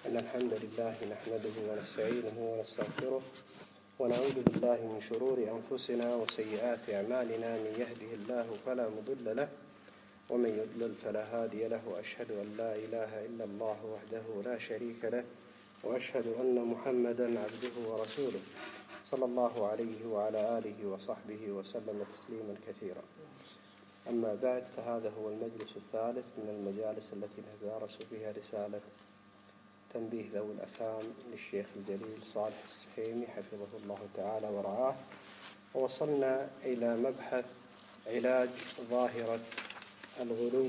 إن الحمد لله نحمده ونستعينه ونستغفره ونعوذ بالله من شرور أنفسنا وسيئات أعمالنا. من يهده الله فلا مضل له ومن يضلل فلا هادي له. وأشهد أن لا إله إلا الله وحده لا شريك له وأشهد أن محمدا عبده ورسوله صلى الله عليه وعلى آله وصحبه وسلم تسليما كثيرا. أما بعد، فهذا هو المجلس الثالث من المجالس التي نتدارس فيها رسالة تنبيه ذوي الأفهام للشيخ الجليل صالح السحيمي حفظه الله تعالى ورعاه، ووصلنا إلى مبحث علاج ظاهرة الغلو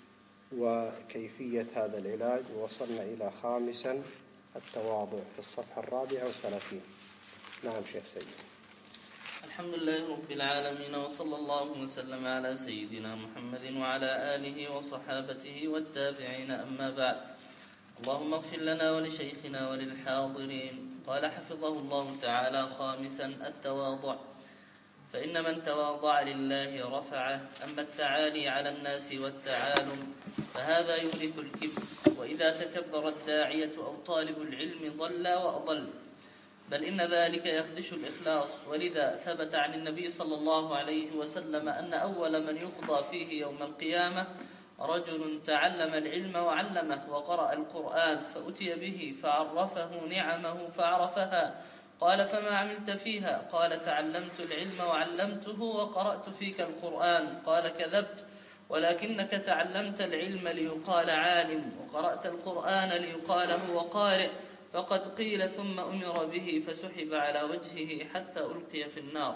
وكيفية هذا العلاج، ووصلنا إلى خامسا التواضع في الصفحة 34. نعم شيخ سيد. الحمد لله رب العالمين، وصلى الله وسلم على سيدنا محمد وعلى آله وصحابته والتابعين. أما بعد، اللهم اغفر لنا ولشيخنا وللحاضرين. قال حفظه الله تعالى: خامسا التواضع، فإن من تواضع لله رفعه. أما التعالي على الناس والتعالم فهذا يورث الكبر، وإذا تكبر الداعية أو طالب العلم ضل وأضل، بل إن ذلك يخدش الإخلاص. ولذا ثبت عن النبي صلى الله عليه وسلم أن أول من يقضى فيه يوم القيامة رجل تعلم العلم وعلمه وقرأ القرآن، فأتي به فعرفه نعمه فعرفها. قال: فما عملت فيها؟ قال: تعلمت العلم وعلمته وقرأت فيك القرآن. قال: كذبت، ولكنك تعلمت العلم ليقال عالم، وقرأت القرآن ليقال هو قارئ. فقد قيل: ثم أمر به فسحب على وجهه حتى ألقي في النار.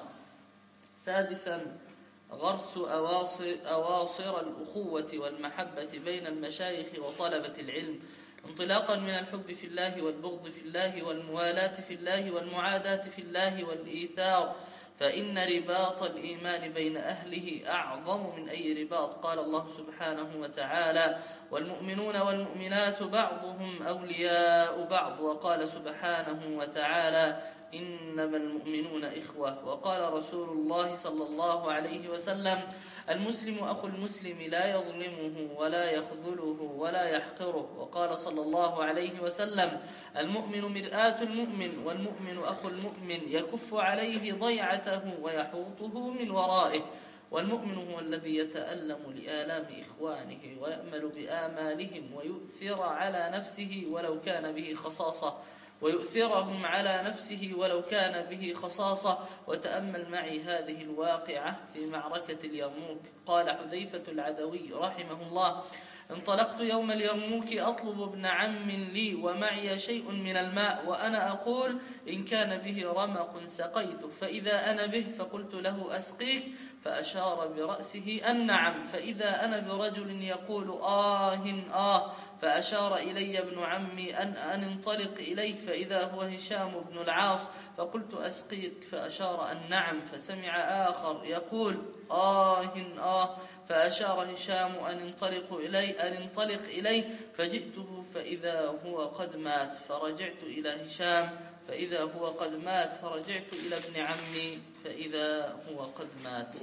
سادسا غرس أواصر الأخوة والمحبة بين المشايخ وطلبة العلم، انطلاقا من الحب في الله والبغض في الله والموالاة في الله والمعاداة في الله والإيثار، فإن رباط الإيمان بين أهله أعظم من أي رباط. قال الله سبحانه وتعالى: والمؤمنون والمؤمنات بعضهم أولياء بعض. وقال سبحانه وتعالى: إنما المؤمنون إخوة. وقال رسول الله صلى الله عليه وسلم: المسلم أخو المسلم لا يظلمه ولا يخذله ولا يحقره. وقال صلى الله عليه وسلم: المؤمن مرآة المؤمن، والمؤمن أخو المؤمن يكف عليه ضيعته ويحوطه من ورائه. والمؤمن هو الذي يتألم لآلام إخوانه ويأمل بآمالهم ويؤثر على نفسه ولو كان به خصاصة ويؤثرهم على نفسه ولو كان به خصاصة. وتأمل معي هذه الواقعة في معركة اليرموك. قال حذيفة العدوي رحمه الله: انطلقت يوم اليرموك أطلب ابن عم لي ومعي شيء من الماء، وأنا أقول: إن كان به رمق سقيته. فإذا أنا به فقلت له: أسقيك؟ فأشار برأسه أن نعم. فإذا أنا برجل يقول: آه. فأشار إلي ابن عمي أن انطلق إليه، فإذا هو هشام بن العاص. فقلت: أسقيك؟ فأشار أن نعم. فسمع آخر يقول: آه. فأشار هشام أن انطلق إليه، فجئته فإذا هو قد مات. فرجعت إلى هشام فإذا هو قد مات. فرجعت إلى ابن عمي فإذا هو قد مات.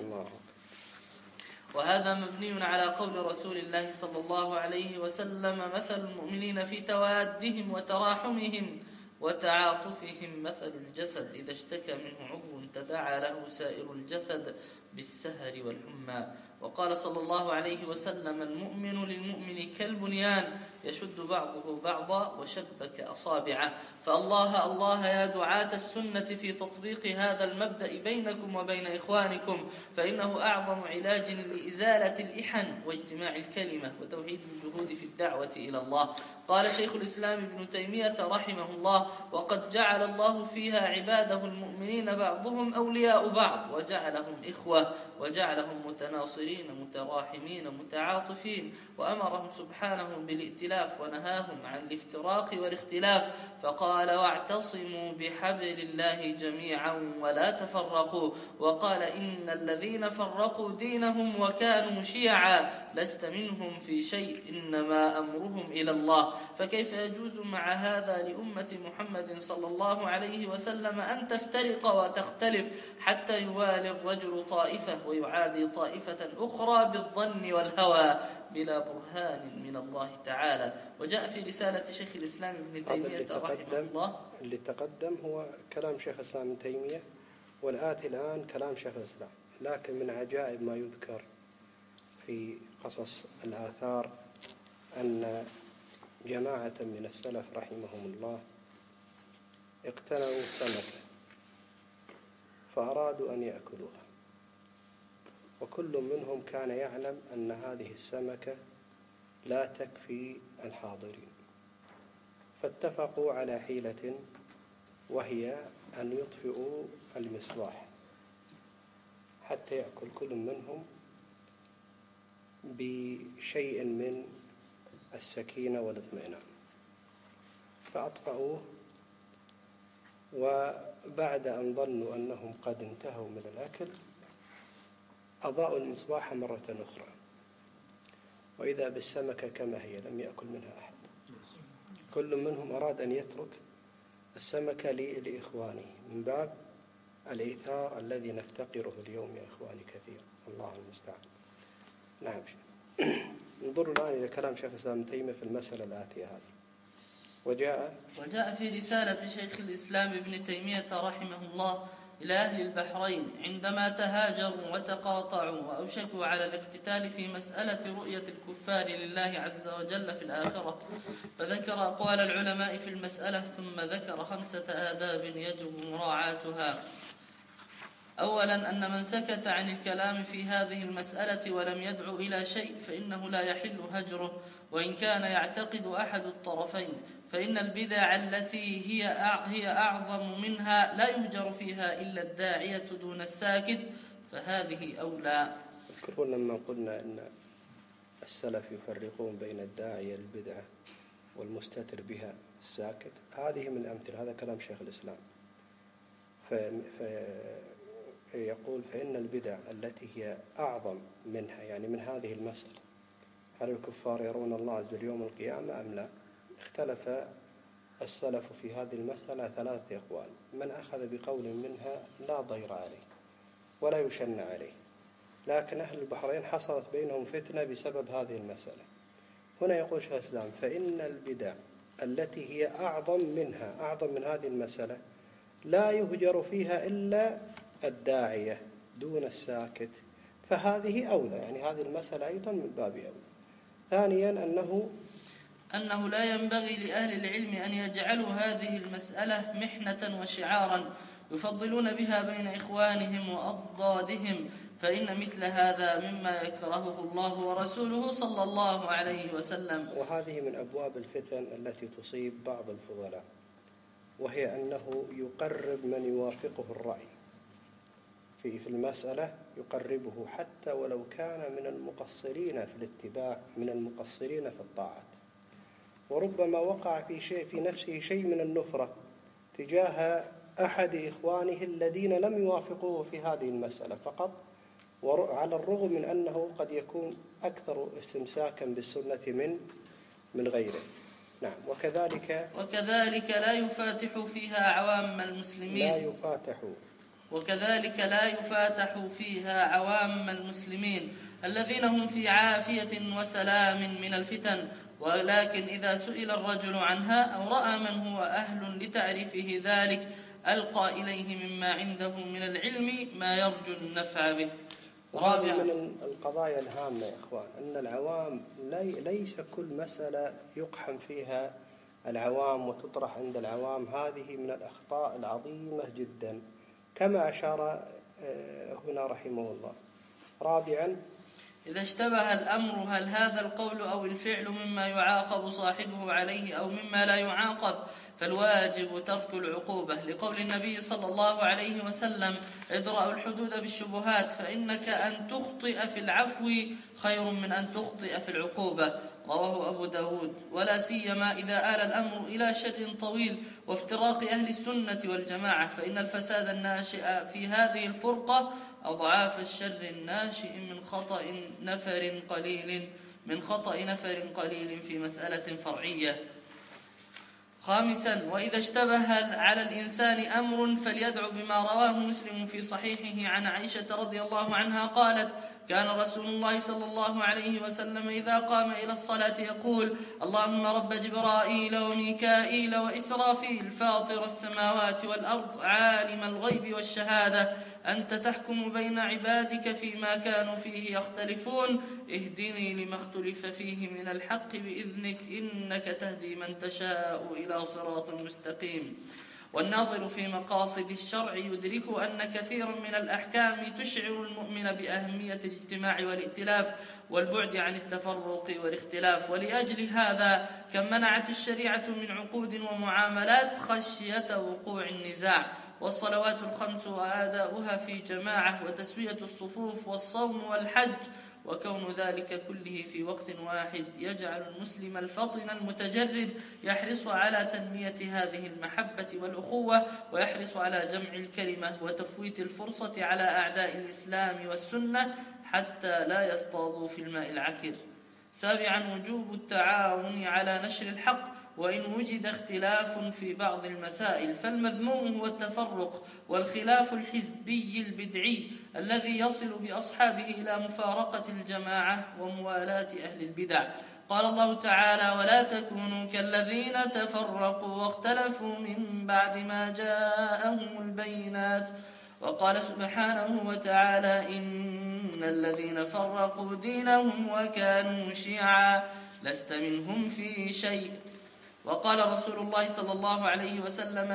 وهذا مبني على قول رسول الله صلى الله عليه وسلم: مثل المؤمنين في توادهم وتراحمهم وتعاطفهم مثل الجسد إذا اشتكى منه عضو تداعى له سائر الجسد بالسهر والحمى. وقال صلى الله عليه وسلم: المؤمن للمؤمن كالبنيان يشد بعضه بعضا وشبك أصابعه. فالله الله يا دعاة السنة في تطبيق هذا المبدأ بينكم وبين إخوانكم، فإنه أعظم علاج لإزالة الإحن واجتماع الكلمة وتوحيد الجهود في الدعوة إلى الله. قال شيخ الإسلام ابن تيمية رحمه الله: وقد جعل الله فيها عباده المؤمنين بعضهم أولياء بعض، وجعلهم إخوة، وجعلهم متناصرين متراحمين متعاطفين، وأمرهم سبحانه بالائتلاف ونهاهم عن الافتراق والاختلاف. فقال: واعتصموا بحبل الله جميعا ولا تفرقوا. وقال: إن الذين فرقوا دينهم وكانوا شيعا لست منهم في شيء، إنما أمرهم إلى الله. فكيف يجوز مع هذا لأمة محمد صلى الله عليه وسلم أن تفترق وتختلف حتى يوالي الرجل طائفة ويعادي طائفة والأخرى بالظن والهوى بلا برهان من الله تعالى. وجاء في رسالة شيخ الإسلام ابن تيمية رحمه الله. اللي تقدم هو كلام شيخ الإسلام ابن تيمية، والآتي الآن كلام شيخ الإسلام. لكن من عجائب ما يذكر في قصص الآثار أن جماعة من السلف رحمهم الله اقتنوا سمكة فأرادوا أن يأكلوها، وكل منهم كان يعلم أن هذه السمكة لا تكفي الحاضرين، فاتفقوا على حيلة وهي أن يطفئوا المصباح حتى يأكل كل منهم بشيء من السكينة والاطمئنان. فأطفأوه، وبعد أن ظنوا أنهم قد انتهوا من الأكل أضاءوا المصباح مرة أخرى، وإذا بالسمكة كما هي لم يأكل منها أحد. كل منهم أراد أن يترك السمكة لإخوانه من باب الإيثار الذي نفتقره اليوم يا إخواني كثير، الله المستعان. نعم. انظروا الآن إلى كلام شيخ الإسلام ابن تيمية في المسألة الآتية هذه. وجاء في رسالة شيخ الإسلام ابن تيمية رحمه الله إلى أهل البحرين عندما تهاجروا وتقاطعوا وأوشكوا على الاقتتال في مسألة رؤية الكفار لله عز وجل في الآخرة، فذكر أقوال العلماء في المسألة، ثم ذكر 5 آداب يجب مراعاتها. أولا، أن من سكت عن الكلام في هذه المسألة ولم يدعو إلى شيء فإنه لا يحل هجره، وإن كان يعتقد أحد الطرفين، فإن البدع التي هي أعظم منها لا يهجر فيها إلا الداعية دون الساكت، فهذه أولى. اذكروا لما قلنا أن السلف يفرقون بين الداعية البدعة والمستتر بها الساكت، هذه من الأمثلة. هذا كلام شيخ الإسلام. يقول فإن البدع التي هي أعظم منها، يعني من هذه المسألة، هل الكفار يرون الله عز وجل يوم القيامة أم لا؟ اختلف السلف في هذه المسألة 3 أقوال. من أخذ بقول منها لا ضير عليه ولا يشن عليه، لكن أهل البحرين حصلت بينهم فتنة بسبب هذه المسألة. هنا يقول شيخ الإسلام فإن البدع التي هي أعظم من هذه المسألة لا يهجر فيها إلا الداعية دون الساكت، فهذه أولى، يعني هذه المسألة أيضا من باب أولى. ثانيا، أنه لا ينبغي لأهل العلم أن يجعلوا هذه المسألة محنة وشعارا يفضلون بها بين إخوانهم وأضدادهم، فإن مثل هذا مما يكرهه الله ورسوله صلى الله عليه وسلم. وهذه من أبواب الفتن التي تصيب بعض الفضلاء، وهي أنه يقرب من يوافقه الرأي في المسألة، يقربه حتى ولو كان من المقصرين في الاتباع، من المقصرين في الطاعات، وربما وقع في نفسه شيء من النفرة تجاه أحد إخوانه الذين لم يوافقوه في هذه المسألة فقط، على الرغم من أنه قد يكون أكثر استمساكا بالسنة من غيره. نعم. وكذلك لا يفاتح فيها عوام المسلمين لا يفاتح فيها عوام المسلمين الذين هم في عافية وسلام من الفتن، ولكن إذا سئل الرجل عنها أو رأى من هو أهل لتعريفه ذلك ألقى إليه مما عنده من العلم ما يرجو النفع به. رابعا، من القضايا الهامة يا إخوان أن العوام ليس كل مسألة يقحم فيها العوام وتطرح عند العوام، هذه من الأخطاء العظيمة جدا كما أشار هنا رحمه الله. رابعا، إذا اشتبه الأمر هل هذا القول أو الفعل مما يعاقب صاحبه عليه أو مما لا يعاقب، فالواجب ترك العقوبة، لقول النبي صلى الله عليه وسلم ادرأوا الحدود بالشبهات فإنك أن تخطئ في العفو خير من أن تخطئ في العقوبة، رواه أبو داود. ولا سيما إذا آل الأمر إلى شر طويل وافتراق أهل السنة والجماعة، فإن الفساد الناشئ في هذه الفرقة أضعاف الشر الناشئ من خطأ نفر قليل في مسألة فرعية. خامسا، وإذا اشتبه على الإنسان أمر فليدعو بما رواه مسلم في صحيحه عن عائشة رضي الله عنها قالت كان رسول الله صلى الله عليه وسلم إذا قام إلى الصلاة يقول: اللهم رب جبرائيل وميكائيل وإسرافيل فاطر السماوات والأرض عالم الغيب والشهادة أنت تحكم بين عبادك فيما كانوا فيه يختلفون اهدني لما اختلف فيه من الحق بإذنك إنك تهدي من تشاء إلى صراط مستقيم. والناظر في مقاصد الشرع يدرك أن كثيرا من الأحكام تشعر المؤمن بأهمية الاجتماع والائتلاف والبعد عن التفرق والاختلاف، ولأجل هذا كم منعت الشريعة من عقود ومعاملات خشية وقوع النزاع، والصلوات الخمس وآداؤها في جماعة، وتسوية الصفوف، والصوم والحج، وكون ذلك كله في وقت واحد يجعل المسلم الفطن المتجرد يحرص على تنمية هذه المحبة والأخوة، ويحرص على جمع الكلمة وتفويت الفرصة على أعداء الإسلام والسنة حتى لا يصطادوا في الماء العكر. 7. وجوب التعاون على نشر الحق، وإن وجد اختلاف في بعض المسائل فالمذموم هو التفرق والخلاف الحزبي البدعي الذي يصل بأصحابه إلى مفارقة الجماعة وموالاة أهل البدع. قال الله تعالى: ولا تكونوا كالذين تفرقوا واختلفوا من بعد ما جاءهم البينات. وقال سبحانه وتعالى: إن الذين فرقوا دينهم وكانوا شيعا لست منهم في شيء. وقال رسول الله صلى الله عليه وسلم: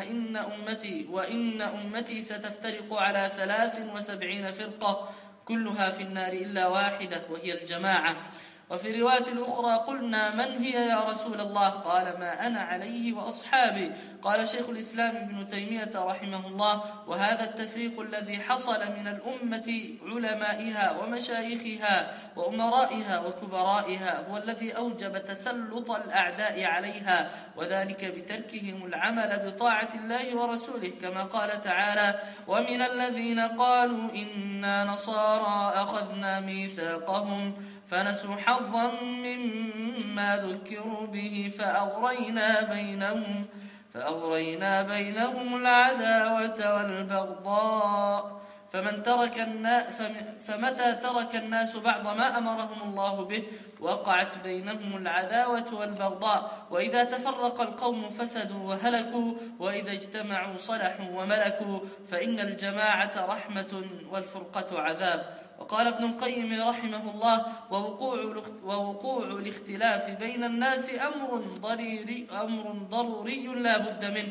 إن أمتي ستفترق على 73 فرقة كلها في النار إلا واحدة وهي الجماعة. وفي رواية الأخرى: قلنا من هي يا رسول الله؟ قال: ما أنا عليه وأصحابي. قال شيخ الإسلام ابن تيمية رحمه الله: وهذا التفريق الذي حصل من الأمة علمائها ومشايخها وأمرائها وكبرائها هو الذي أوجب تسلط الأعداء عليها، وذلك بتركهم العمل بطاعة الله ورسوله، كما قال تعالى: ومن الذين قالوا إنا نصارى أخذنا ميثاقهم فنسوا حظا مما ذكروا به فأغرينا بينهم العداوة والبغضاء. فمتى ترك الناس بعض ما أمرهم الله به وقعت بينهم العداوة والبغضاء، وإذا تفرق القوم فسدوا وهلكوا، وإذا اجتمعوا صلحوا وملكوا، فإن الجماعة رحمة والفرقة عذاب. وقال ابن القيم رحمه الله: ووقوع الاختلاف بين الناس أمر ضروري لا بد منه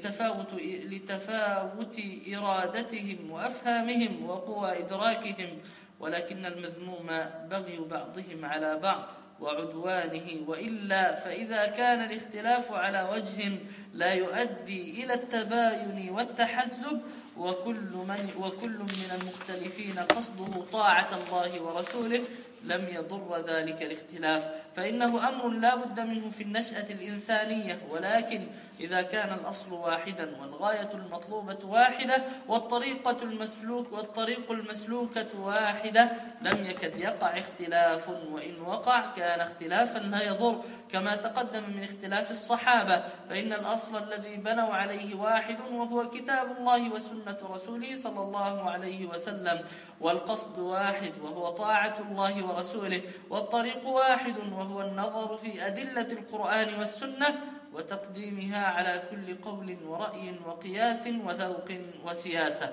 لتفاوت إرادتهم وأفهامهم وقوى إدراكهم، ولكن المذموم بغي بعضهم على بعض وعدوانه، وإلا فإذا كان الاختلاف على وجه لا يؤدي إلى التباين والتحزب وكل من المختلفين قصده طاعة الله ورسوله لم يضر ذلك الاختلاف، فإنه أمر لا بد منه في النشأة الإنسانية، ولكن إذا كان الأصل واحدا والغاية المطلوبة واحدة والطريق المسلوكة واحدة لم يكد يقع اختلاف، وإن وقع كان اختلافا لا يضر، كما تقدم من اختلاف الصحابة، فإن الأصل الذي بنوا عليه واحد وهو كتاب الله وسنة رسوله صلى الله عليه وسلم، والقصد واحد وهو طاعة الله ورسوله، والطريق واحد وهو النظر في أدلة القرآن والسنة وتقديمها على كل قول ورأي وقياس وذوق وسياسة.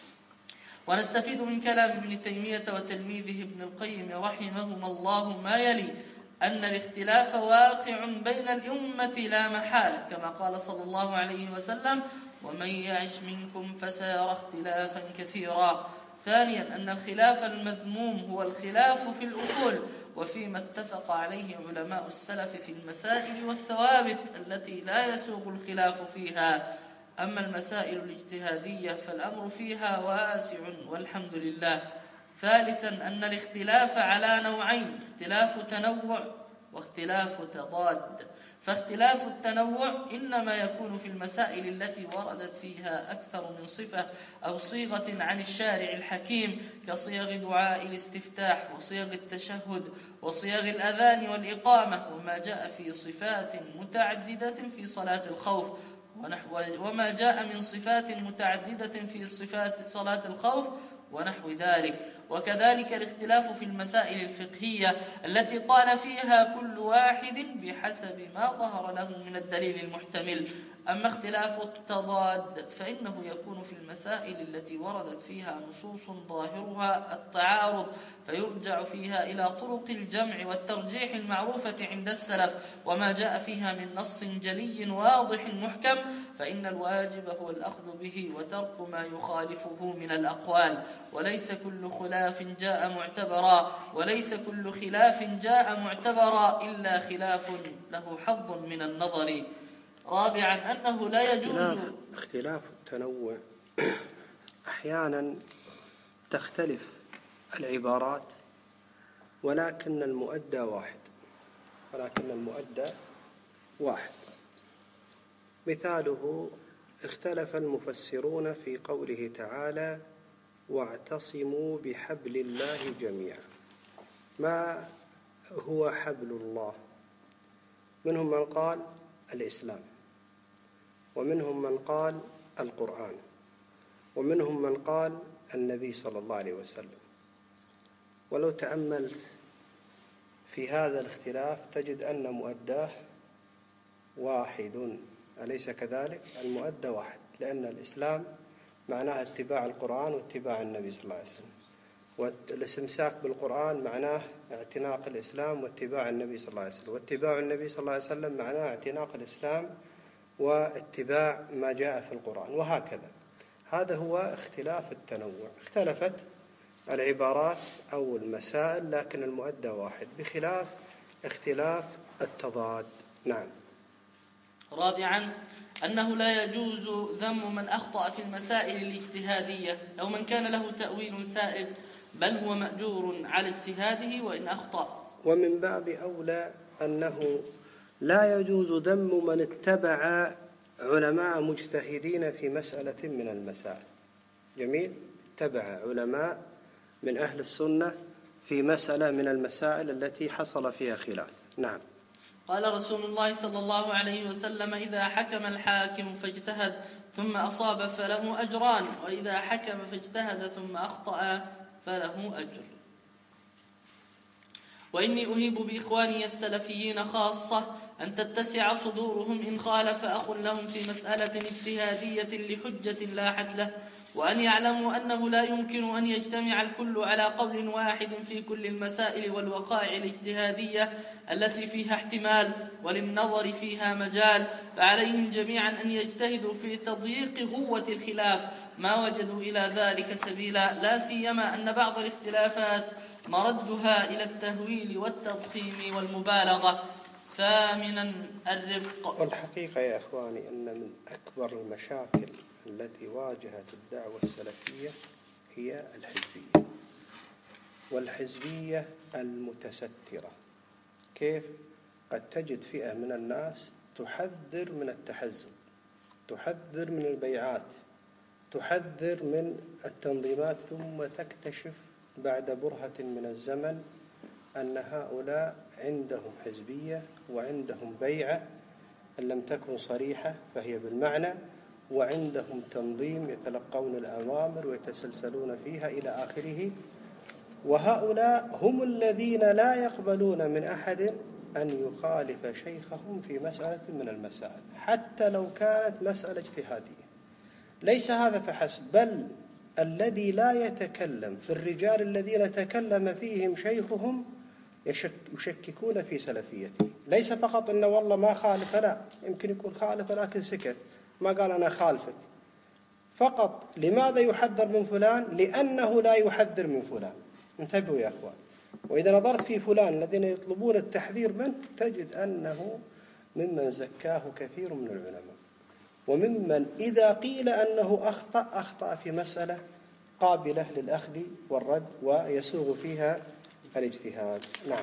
ونستفيد من كلام ابن تيمية وتلميذه ابن القيم رحمهما الله ما يلي: أن الاختلاف واقع بين الأمة لا محالة، كما قال صلى الله عليه وسلم: ومن يعش منكم فسيرى اختلافا كثيرا. ثانيا: أن الخلاف المذموم هو الخلاف في الأصول، وفيما اتفق عليه علماء السلف في المسائل والثوابت التي لا يسوغ الخلاف فيها. أما المسائل الاجتهادية فالأمر فيها واسع والحمد لله. ثالثا: أن الاختلاف على نوعين: اختلاف تنوع واختلاف تضاد. فاختلاف التنوع إنما يكون في المسائل التي وردت فيها أكثر من صفة أو صيغة عن الشارع الحكيم، كصيغ دعاء الاستفتاح وصيغ التشهد وصيغ الأذان والإقامة، وما جاء في صفات متعددة في صلاة وما جاء من صفات متعددة في صفات صلاة الخوف ونحو ذلك. وكذلك الاختلاف في المسائل الفقهية التي قال فيها كل واحد بحسب ما ظهر له من الدليل المحتمل. أما اختلاف التضاد فإنه يكون في المسائل التي وردت فيها نصوص ظاهرها التعارض، فيرجع فيها إلى طرق الجمع والترجيح المعروفة عند السلف، وما جاء فيها من نص جلي واضح محكم فإن الواجب هو الأخذ به وترك ما يخالفه من الأقوال. وليس كل خلاف جاء معتبرا إلا خلاف له حظ من النظر. رابعا أنه لا يجوز اختلاف التنوع. أحيانا تختلف العبارات ولكن المؤدى واحد. مثاله اختلف المفسرون في قوله تعالى واعتصموا بحبل الله جميعا. ما هو حبل الله؟ منهم من قال الإسلام، ومنهم من قال القرآن، ومنهم من قال النبي صلى الله عليه وسلم. ولو تأملت في هذا الاختلاف تجد أن مؤداه واحد، أليس كذلك؟ المؤدى واحد، لأن الإسلام معناه اتباع القرآن واتباع النبي صلى الله عليه وسلم، والاستمساك بالقرآن معناه اعتناق الإسلام واتباع النبي صلى الله عليه وسلم، واتباع النبي صلى الله عليه وسلم معناه اعتناق الإسلام واتباع ما جاء في القرآن، وهكذا. هذا هو اختلاف التنوع. اختلفت العبارات أو المسائل لكن المؤدى واحد، بخلاف اختلاف التضاد. نعم. رابعا أنه لا يجوز ذم من أخطأ في المسائل الاجتهادية أو من كان له تأويل سائغ، بل هو مأجور على اجتهاده وإن أخطأ. ومن باب أولى أنه لا يجوز ذم من اتبع علماء مجتهدين في مسألة من المسائل. جميل، اتبع علماء من أهل السنة في مسألة من المسائل التي حصل فيها خلاف. نعم. قال رسول الله صلى الله عليه وسلم إذا حكم الحاكم فاجتهد ثم أصاب فله أجران، وإذا حكم فاجتهد ثم أخطأ فله أجر. وإني أهيب بإخواني السلفيين خاصة أن تتسع صدورهم إن خالف أخ لهم في مسألة اجتهادية لحجة لاحت له، وأن يعلموا أنه لا يمكن أن يجتمع الكل على قول واحد في كل المسائل والوقائع الاجتهادية التي فيها احتمال وللنظر فيها مجال، فعليهم جميعا أن يجتهدوا في تضييق هوة الخلاف ما وجدوا إلى ذلك سبيلا، لا سيما أن بعض الاختلافات مردها إلى التهويل والتضخيم والمبالغة. ثامنا الرفق. والحقيقة يا إخواني أن من أكبر المشاكل التي واجهت الدعوة السلفية هي الحزبية، والحزبية المتسترة. كيف؟ قد تجد فئة من الناس تحذر من التحزب، تحذر من البيعات، تحذر من التنظيمات، ثم تكتشف بعد برهة من الزمن أن هؤلاء عندهم حزبية وعندهم بيعة إن لم تكن صريحة فهي بالمعنى، وعندهم تنظيم يتلقون الأوامر ويتسلسلون فيها إلى آخره. وهؤلاء هم الذين لا يقبلون من أحد أن يخالف شيخهم في مسألة من المسائل حتى لو كانت مسألة اجتهادية. ليس هذا فحسب، بل الذي لا يتكلم في الرجال الذين تكلم فيهم شيخهم يشككون في سلفيته. ليس فقط إنه والله ما خالف، لا، يمكن يكون خالف لكن سكت، ما قال أنا خالفك فقط. لماذا يحذر من فلان؟ لأنه لا يحذر من فلان. انتبهوا يا أخوان. وإذا نظرت في فلان الذين يطلبون التحذير منه تجد أنه ممن زكاه كثير من العلماء، وممن إذا قيل أنه أخطأ في مسألة قابلة للأخذ والرد ويسوغ فيها الاجتهاد. نعم.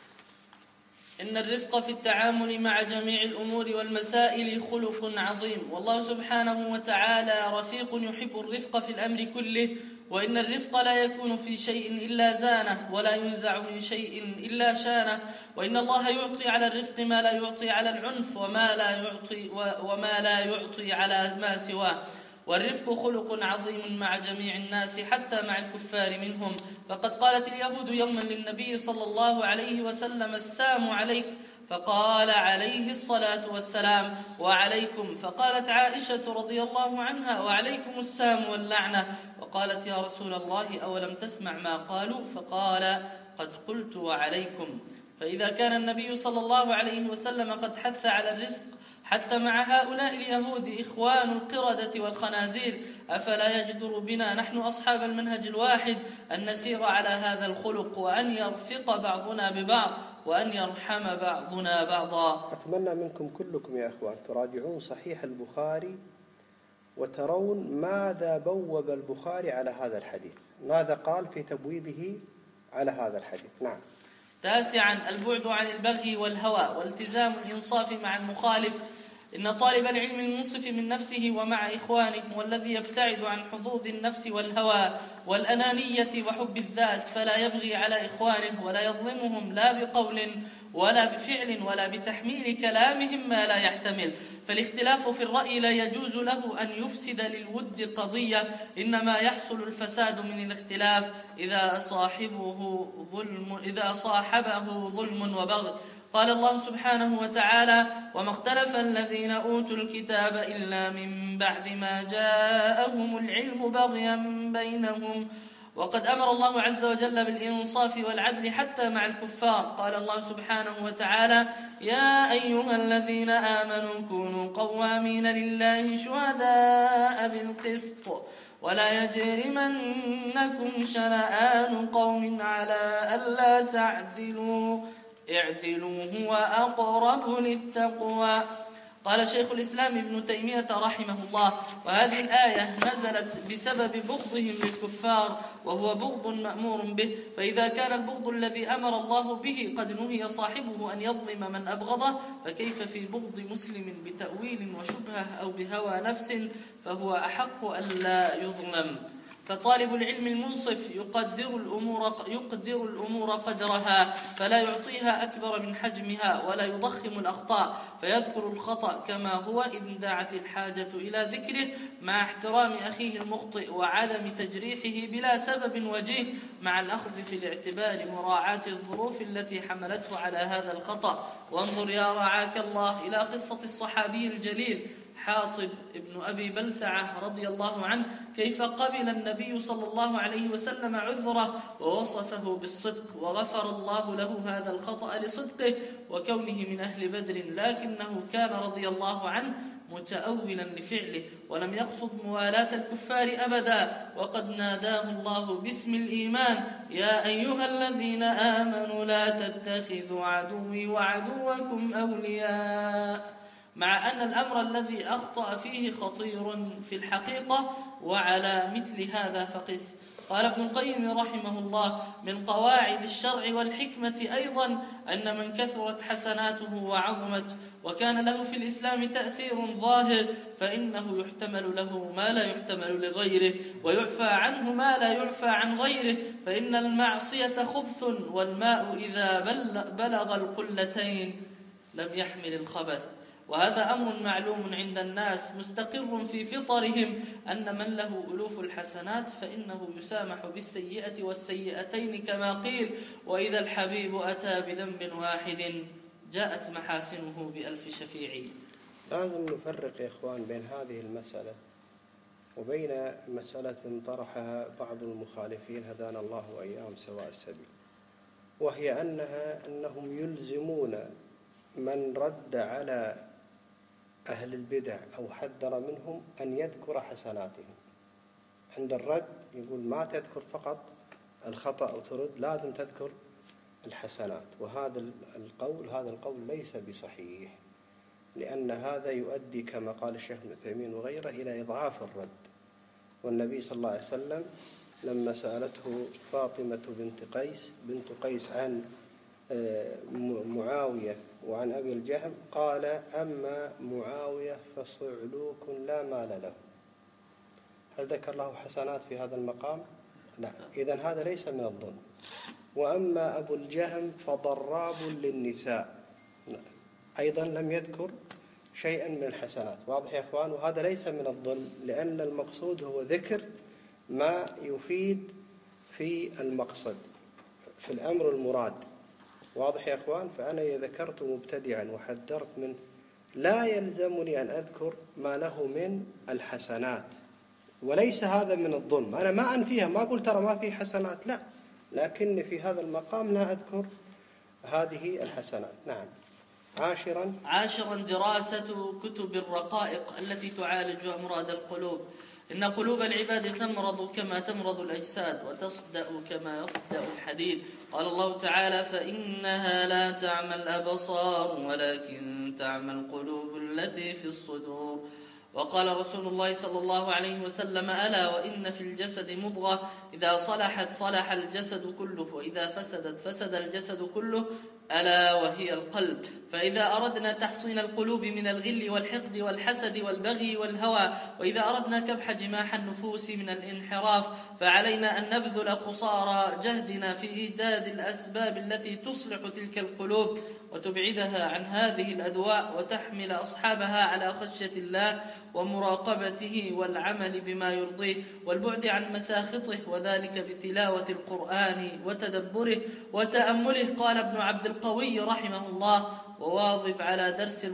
إن الرفق في التعامل مع جميع الأمور والمسائل خلق عظيم، والله سبحانه وتعالى رفيق يحب الرفق في الأمر كله، وإن الرفق لا يكون في شيء إلا زانه، ولا ينزع من شيء إلا شانه، وإن الله يعطي على الرفق ما لا يعطي على العنف، وما لا يعطي على ما سواه، والرفق خلق عظيم مع جميع الناس حتى مع الكفار منهم. فقد قالت اليهود يوما للنبي صلى الله عليه وسلم: السام عليك، فقال عليه الصلاة والسلام: وعليكم. فقالت عائشة رضي الله عنها: وعليكم السام واللعنة. وقالت: يا رسول الله، أولم تسمع ما قالوا؟ فقال: قد قلت وعليكم. فإذا كان النبي صلى الله عليه وسلم قد حث على الرفق حتى مع هؤلاء اليهود إخوان القردة والخنازير، أفلا يجدر بنا نحن أصحاب المنهج الواحد أن نسير على هذا الخلق، وأن يرفق بعضنا ببعض، وأن يرحم بعضنا بعضا. أتمنى منكم كلكم يا أخوان تراجعون صحيح البخاري وترون ماذا بوب البخاري على هذا الحديث، ماذا قال في تبويبه على هذا الحديث. نعم. 9. البعد عن البغي والهوى والتزام الإنصاف مع المخالف. إن طالب العلم المنصف من نفسه ومع إخوانه هو الذي يبتعد عن حظوظ النفس والهوى والأنانية وحب الذات، فلا يبغي على إخوانه ولا يظلمهم لا بقول ولا بفعل ولا بتحميل كلامهم ما لا يحتمل. فالاختلاف في الرأي لا يجوز له أن يفسد للود قضية، إنما يحصل الفساد من الاختلاف إذا صاحبه ظلم وبغي. قال الله سبحانه وتعالى: وما اختلف الذين أوتوا الكتاب إلا من بعد ما جاءهم العلم بغيا بينهم. وقد أمر الله عز وجل بالإنصاف والعدل حتى مع الكفار. قال الله سبحانه وتعالى: يا أيها الذين آمنوا كونوا قوامين لله شهداء بالقسط ولا يجرمنكم شنآن قوم على ألا تعدلوا اعدلوا هو أقرب للتقوى. قال شيخ الإسلام ابن تيمية رحمه الله: وهذه الآية نزلت بسبب بغضهم للكفار، وهو بغض مأمور به، فإذا كان البغض الذي أمر الله به قد نهي صاحبه أن يظلم من أبغضه، فكيف في بغض مسلم بتأويل وشبهة أو بهوى نفس، فهو أحق أن لا يظلم. فطالب العلم المنصف يقدر الأمور قدرها، فلا يعطيها أكبر من حجمها ولا يضخم الأخطاء، فيذكر الخطأ كما هو إن دعت الحاجة إلى ذكره، مع احترام أخيه المخطئ وعدم تجريحه بلا سبب وجيه، مع الأخذ في الاعتبار مراعاة الظروف التي حملته على هذا الخطأ. وانظر يا رعاك الله إلى قصة الصحابي الجليل حاطب ابن أبي بلتعة رضي الله عنه، كيف قبل النبي صلى الله عليه وسلم عذره ووصفه بالصدق، وغفر الله له هذا الخطأ لصدقه وكونه من أهل بدر، لكنه كان رضي الله عنه متأولا لفعله ولم يقصد موالاة الكفار أبدا. وقد ناداه الله باسم الإيمان: يا أيها الذين آمنوا لا تتخذوا عدوي وعدوكم أولياء، مع أن الأمر الذي أخطأ فيه خطير في الحقيقة. وعلى مثل هذا فقس. قال ابن القيم رحمه الله: من قواعد الشرع والحكمة أيضا أن من كثرت حسناته وعظمت وكان له في الإسلام تأثير ظاهر فإنه يحتمل له ما لا يحتمل لغيره، ويعفى عنه ما لا يعفى عن غيره، فإن المعصية خبث، والماء إذا بلغ القلتين لم يحمل الخبث. وهذا أمر معلوم عند الناس مستقر في فطرهم، أن من له ألوف الحسنات فإنه يسامح بالسيئة والسيئتين كما قيل: وإذا الحبيب أتى بذنب واحد جاءت محاسنه بألف شفيع. لازم نفرق يا إخوان بين هذه المسألة وبين مسألة طرحها بعض المخالفين هدانا الله وإياهم سواء السبيل، وهي أنهم يلزمون من رد على أهل البدع أو حذر منهم أن يذكر حسناتهم. عند الرد يقول ما تذكر فقط الخطأ أو ترد، لازم تذكر الحسنات. وهذا القول ليس بصحيح، لأن هذا يؤدي كما قال الشيخ ابن عثيمين وغيره إلى إضعاف الرد. والنبي صلى الله عليه وسلم لما سألته فاطمة بنت قيس عن معاوية وعن أبي الجهم قال: أما معاوية فصعلوك لا مال له. هل ذكر له حسنات في هذا المقام؟ لا. إذن هذا ليس من الظلم. وأما أبو الجهم فضراب للنساء، أيضا لم يذكر شيئا من الحسنات. واضح يا أخوان؟ وهذا ليس من الظلم، لأن المقصود هو ذكر ما يفيد في المقصد، في الأمر المراد. واضح يا أخوان؟ فأنا إذا ذكرت مبتدعا وحذرت منه لا يلزمني أن أذكر ما له من الحسنات، وليس هذا من الظلم. أنا ما أنفيها، ما أقول ترى ما في حسنات، لا، لكن في هذا المقام لا أذكر هذه الحسنات. نعم. عاشرا دراسة كتب الرقائق التي تعالج أمراض القلوب. إن قلوب العباد تمرض كما تمرض الأجساد، وتصدأ كما يصدأ الحديد. قال الله تعالى: فإنها لا تعمى الأبصار ولكن تعمى القلوب التي في الصدور. وقال رسول الله صلى الله عليه وسلم: ألا وإن في الجسد مضغة إذا صلحت صلح الجسد كله، وإذا فسدت فسد الجسد كله، ألا وهي القلب. فإذا أردنا تحصين القلوب من الغل والحقد والحسد والبغي والهوى، وإذا أردنا كبح جماح النفوس من الانحراف، فعلينا أن نبذل قصارى جهدنا في إيجاد الأسباب التي تصلح تلك القلوب وتبعدها عن هذه الأدواء، وتحمل أصحابها على خشية الله ومراقبته والعمل بما يرضيه والبعد عن مساخطه، وذلك بتلاوة القرآن وتدبره وتأمله. قال ابن عبد القوي رحمه الله: وواظب على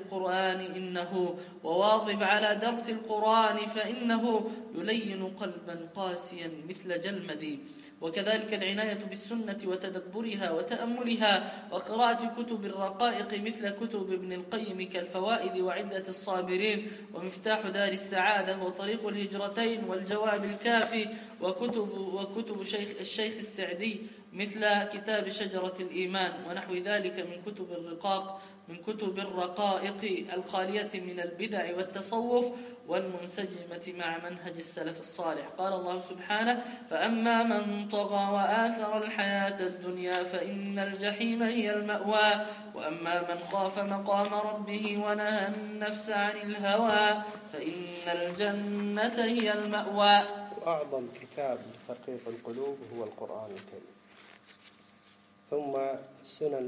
درس القرآن فإنه يلين قلبا قاسيا مثل جلمدي. وكذلك العناية بالسنة وتدبرها وتأملها، وقراءة كتب الرقائق مثل كتب ابن القيم كالفوائد وعدة الصابرين ومفتاح دار السعادة وطريق الهجرتين والجواب الكافي، وكتب الشيخ السعدي مثل كتاب شجرة الإيمان ونحو ذلك من كتب الرقائق الخالية من البدع والتصوف والمنسجمة مع منهج السلف الصالح. قال الله سبحانه: فأما من طغى وآثر الحياة الدنيا فإن الجحيم هي المأوى، وأما من خاف مقام ربه ونهى النفس عن الهوى فإن الجنة هي المأوى. وأعظم كتاب لترقيق القلوب هو القرآن الكريم، ثم السنن،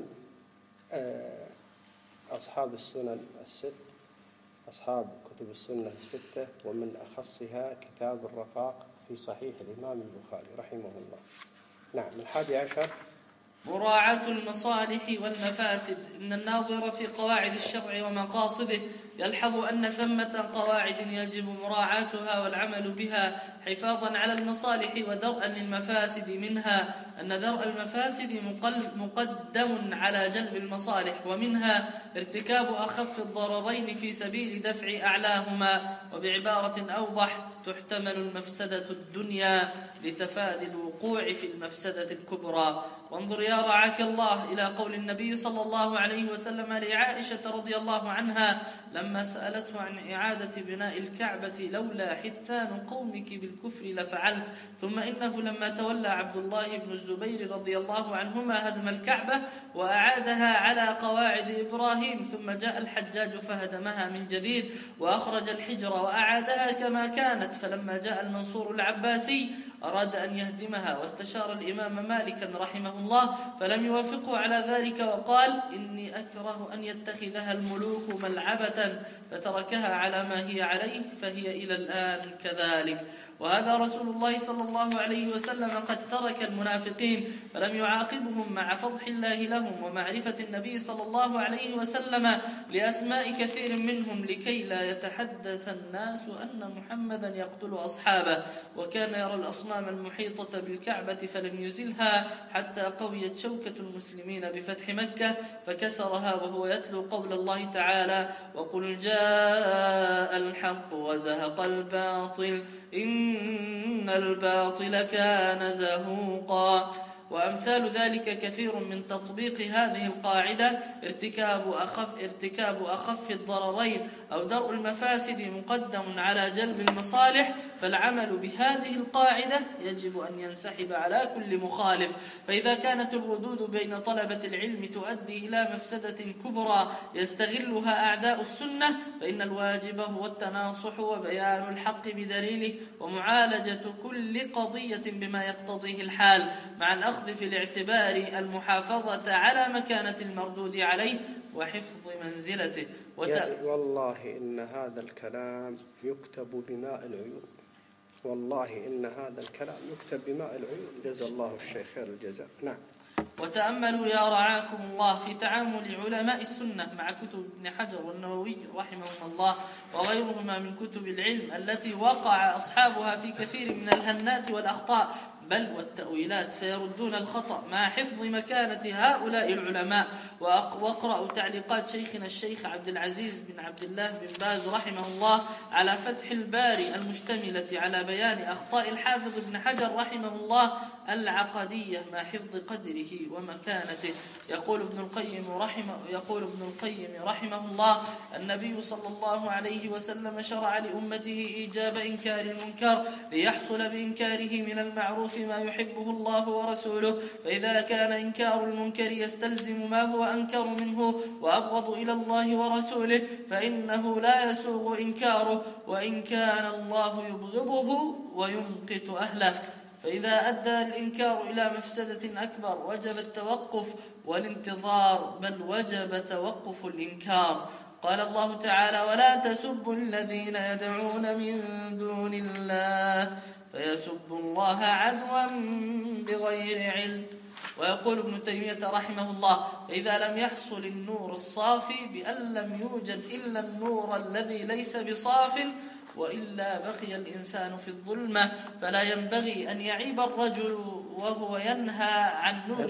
أصحاب السنن الست، أصحاب كتب السنة الستة، ومن أخصها كتاب الرقاق في صحيح الإمام البخاري رحمه الله. نعم. 11 مراعاة المصالح والمفاسد. إن الناظر في قواعد الشرع ومقاصده يلحظ أن ثمة قواعد يجب مراعاتها والعمل بها حفاظا على المصالح ودرءا للمفاسد، منها أن درء المفاسد مقدم على جلب المصالح، ومنها ارتكاب أخف الضررين في سبيل دفع أعلاهما. وبعبارة أوضح: تحتمل المفسدة الدنيا لتفادي الوقوع في المفسدة الكبرى. وانظر يا رعاك الله إلى قول النبي صلى الله عليه وسلم لعائشة رضي الله عنها لما سألته عن إعادة بناء الكعبة: لولا حثان قومك بالكفر لفعلت. ثم إنه لما تولى عبد الله بن الزبير رضي الله عنهما هدم الكعبة وأعادها على قواعد إبراهيم، ثم جاء الحجاج فهدمها من جديد وأخرج الحجر وأعادها كما كانت. فلما جاء المنصور العباسي أراد أن يهدمها، واستشار الإمام مالكا رحمه الله فلم يوافقه على ذلك، وقال: إني أكره أن يتخذها الملوك ملعبة، فتركها على ما هي عليه، فهي إلى الآن كذلك. وهذا رسول الله صلى الله عليه وسلم قد ترك المنافقين فلم يعاقبهم مع فضح الله لهم ومعرفة النبي صلى الله عليه وسلم لأسماء كثير منهم، لكي لا يتحدث الناس أن محمدا يقتل أصحابه. وكان يرى الأصنام المحيطة بالكعبة فلم يزلها حتى قويت شوكة المسلمين بفتح مكة فكسرها، وهو يتلو قول الله تعالى: وقل جاء الحق وزهق الباطل إن الباطل كان زهوقا. وأمثال ذلك كثير من تطبيق هذه القاعدة: ارتكاب أخف الضررين أو درء المفاسد مقدم على جلب المصالح. فالعمل بهذه القاعدة يجب أن ينسحب على كل مخالف. فإذا كانت الردود بين طلبة العلم تؤدي إلى مفسدة كبرى يستغلها أعداء السنة، فإن الواجب هو التناصح وبيان الحق بدليله ومعالجة كل قضية بما يقتضيه الحال، مع الأخذ في الاعتبار المحافظة على مكانة المردود عليه وحفظ منزلته. والله إن هذا الكلام يكتب بماء العيون، والله إن هذا الكلام يكتب بماء العيون، جزا الله الشيخ خير الجزاء. نعم. وتأملوا يا رعاكم الله في تعامل علماء السنة مع كتب ابن حجر والنووي رحمهما الله وغيرهما من كتب العلم التي وقع أصحابها في كثير من الهنات والأخطاء بل والتأويلات، فيردون الخطأ مع حفظ مكانة هؤلاء العلماء. واقرأوا تعليقات شيخنا الشيخ عبد العزيز بن عبد الله بن باز رحمه الله على فتح الباري المشتملة على بيان أخطاء الحافظ ابن حجر رحمه الله العقدية مع حفظ قدره ومكانته. يقول ابن القيم رحمه الله: النبي صلى الله عليه وسلم شرع لأمته إيجاب إنكار المنكر ليحصل بإنكاره من المعروف ما يحبه الله ورسوله، فإذا كان إنكار المنكر يستلزم ما هو أنكر منه وأبغض إلى الله ورسوله فإنه لا يسوغ إنكاره، وإن كان الله يبغضه ويمقت أهله. فإذا أدى الإنكار إلى مفسدة أكبر وجب التوقف والانتظار، بل وجب توقف الإنكار. قال الله تعالى: ولا تسبوا الذين يدعون من دون الله فيسبوا الله عدوا بغير علم. ويقول ابن تيمية رحمه الله: فإذا لم يحصل النور الصافي بأن لم يوجد إلا النور الذي ليس بصاف وإلا بقي الإنسان في الظلمة، فلا ينبغي أن يعيب الرجل وهو ينهى عن نور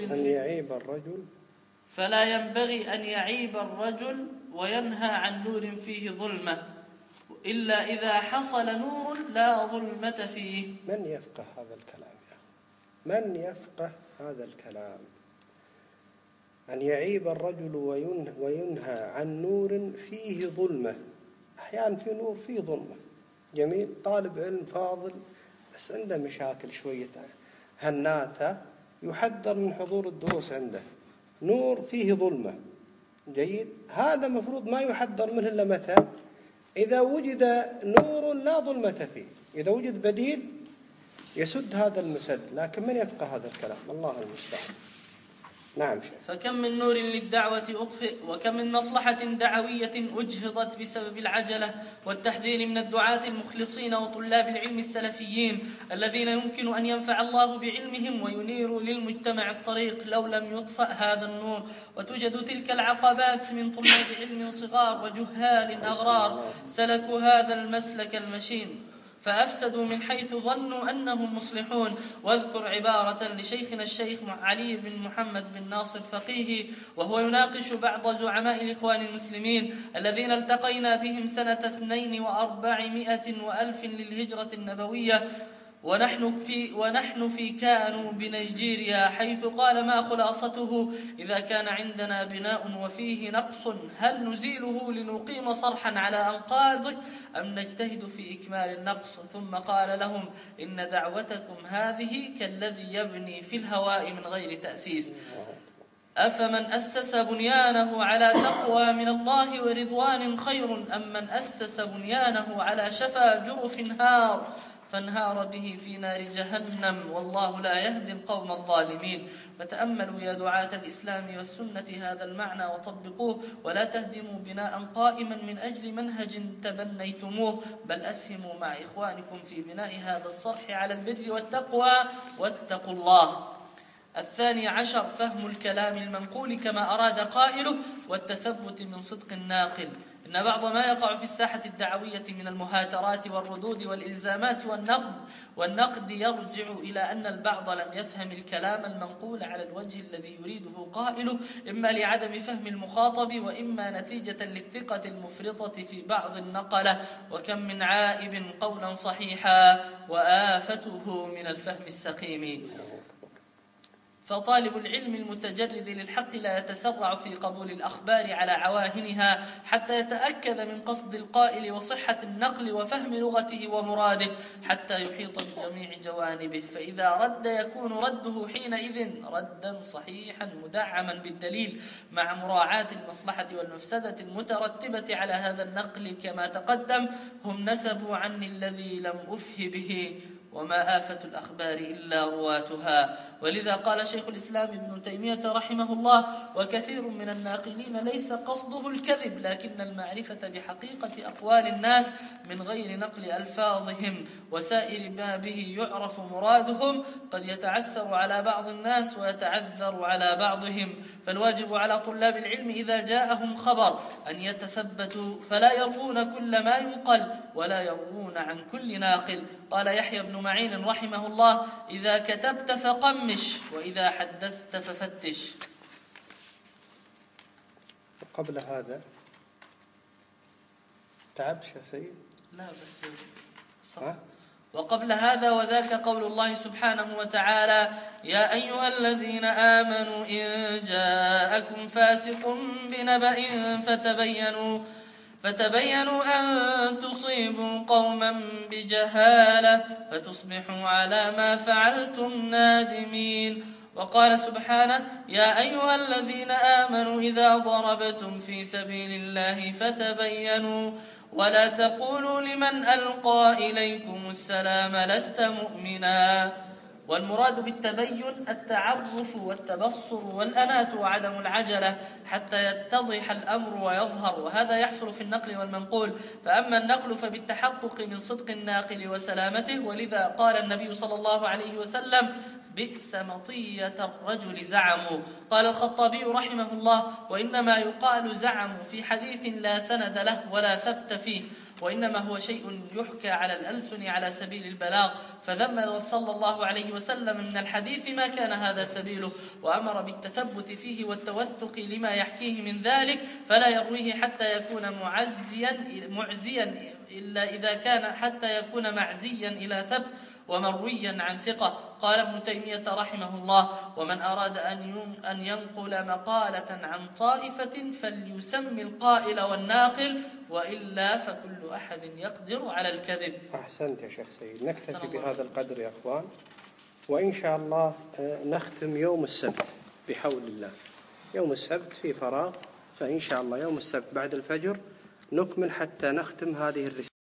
فلا ينبغي أن يعيب الرجل وينهى عن نور فيه ظلمة إلا إذا حصل نور لا ظلمة فيه. من يفقه هذا الكلام يا أخي؟ من يفقه هذا الكلام؟ أن يعيب الرجل وينهى عن نور فيه ظلمة. أحيانا في نور فيه ظلمة، جميل، طالب علم فاضل بس عنده مشاكل شوية هناته، يحذر من حضور الدروس، عنده نور فيه ظلمة، جيد، هذا مفروض ما يحذر منه إلا متى؟ إذا وجد نور لا ظلمة فيه، إذا وجد بديل يسد هذا المسد. لكن من يفقه هذا الكلام؟ الله المستعان. نعم شيخ. فكم من نور للدعوة أطفئ، وكم من مصلحة دعوية أجهضت بسبب العجلة والتحذير من الدعاة المخلصين وطلاب العلم السلفيين الذين يمكن أن ينفع الله بعلمهم وينيروا للمجتمع الطريق لو لم يطفأ هذا النور. وتوجد تلك العقبات من طلاب علم صغار وجهال أغرار سلكوا هذا المسلك المشين فأفسدوا من حيث ظنوا أنهم مصلحون. واذكر عبارة لشيخنا الشيخ علي بن محمد بن ناصر فقيه وهو يناقش بعض زعماء الإخوان المسلمين الذين التقينا بهم سنة 2400 للهجرة النبوية ونحن في كانوا بنيجيريا، حيث قال: ما خلاصته؟ إذا كان عندنا بناء وفيه نقص هل نزيله لنقيم صرحا على أنقاضه أم نجتهد في إكمال النقص؟ ثم قال لهم: إن دعوتكم هذه كالذي يبني في الهواء من غير تأسيس. أفمن أسس بنيانه على تقوى من الله ورضوان خير أم من أسس بنيانه على شفا جرف نهار فانهار به في نار جهنم، والله لا يهدي القوم الظالمين. فتأملوا يا دعاة الإسلام والسنة هذا المعنى وطبقوه، ولا تهدموا بناء قائما من أجل منهج تبنيتموه، بل أسهموا مع إخوانكم في بناء هذا الصرح على البر والتقوى، واتقوا الله. 12 فهم الكلام المنقول كما أراد قائله والتثبت من صدق الناقل. إن بعض ما يقع في الساحة الدعوية من المهاترات والردود والإلزامات والنقد يرجع إلى أن البعض لم يفهم الكلام المنقول على الوجه الذي يريده قائله، إما لعدم فهم المخاطب وإما نتيجة للثقة المفرطة في بعض النقلة. وكم من عائب قولا صحيحا وآفته من الفهم السقيم. فطالب العلم المتجرد للحق لا يتسرع في قبول الأخبار على عواهنها حتى يتأكد من قصد القائل وصحة النقل وفهم لغته ومراده حتى يحيط بجميع جوانبه، فإذا رد يكون رده حينئذ ردا صحيحا مدعما بالدليل مع مراعاة المصلحة والمفسدة المترتبة على هذا النقل. كما تقدم: هم نسبوا عني الذي لم أفه به وما آفة الأخبار إلا رواتها. ولذا قال شيخ الإسلام ابن تيمية رحمه الله: وكثير من الناقلين ليس قصده الكذب، لكن المعرفة بحقيقة أقوال الناس من غير نقل ألفاظهم وسائر ما به يعرف مرادهم قد يتعسر على بعض الناس ويتعذر على بعضهم. فالواجب على طلاب العلم إذا جاءهم خبر أن يتثبتوا فلا يروون كل ما ينقل ولا يروون عن كل ناقل. قال يحيى بن معين رحمه الله: إذا كتبت فقمش، وإذا حدثت ففتش. قبل هذا تعبش يا سيد؟ لا بس وقبل هذا: وذاك قول الله سبحانه وتعالى: يا أيها الذين آمنوا إن جاءكم فاسق بنبأ فتبينوا أن تصيبوا قوما بجهالة فتصبحوا على ما فعلتم نادمين. وقال سبحانه: يا أيها الذين آمنوا إذا ضربتم في سبيل الله فتبينوا ولا تقولوا لمن ألقى إليكم السلام لست مؤمنا. والمراد بالتبين التعرف والتبصر والأنات وعدم العجلة حتى يتضح الأمر ويظهر، وهذا يحصل في النقل والمنقول. فأما النقل فبالتحقق من صدق الناقل وسلامته، ولذا قال النبي صلى الله عليه وسلم: بئس مطية الرجل زعموا. قال الخطابي رحمه الله: وإنما يقال زعموا في حديث لا سند له ولا ثبت فيه، وإنما هو شيء يحكى على الألسن على سبيل البلاغ، فذم صلى الله عليه وسلم من الحديث ما كان هذا سبيله، وأمر بالتثبت فيه والتوثق لما يحكيه من ذلك، فلا يرويه حتى يكون معزيا إلا إذا كان حتى يكون معزيا إلى ثبت ومرويا عن ثقة. قال ابن تيمية رحمه الله: ومن أراد أن ينقل مقالة عن طائفة فليسمي القائل والناقل، وإلا فكل أحد يقدر على الكذب. أحسنت يا شيخ سيد. نكتفي بهذا القدر يا أخوان، وإن شاء الله نختم يوم السبت بحول الله. يوم السبت في فراغ، فإن شاء الله يوم السبت بعد الفجر نكمل حتى نختم هذه الرسالة.